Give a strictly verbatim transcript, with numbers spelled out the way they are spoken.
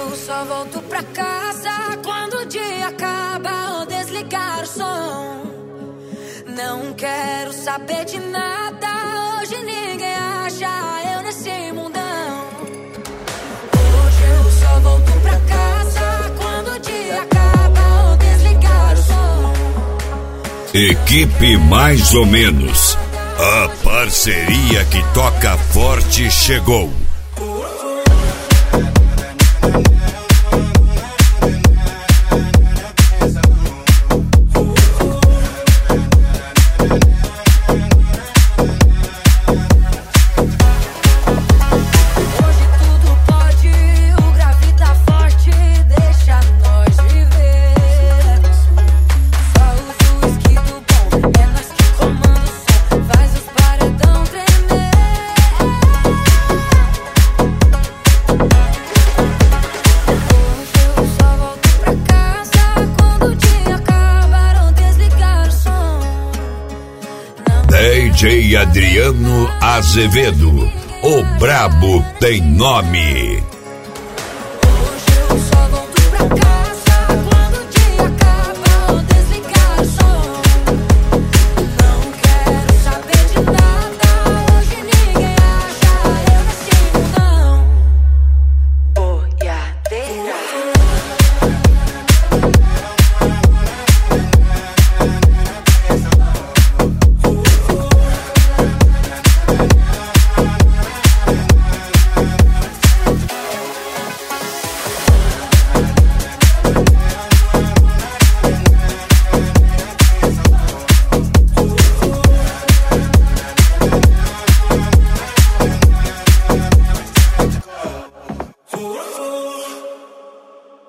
eu só volto pra casa quando o dia acaba ou desligar o som. Não quero saber de nada, hoje ninguém acha eu nesse mundão. Hoje eu só volto pra casa quando o dia acaba ou desligar o som. Equipe Mais ou Menos, a parceria que toca forte chegou. D J Adriano Azevedo, o brabo tem nome.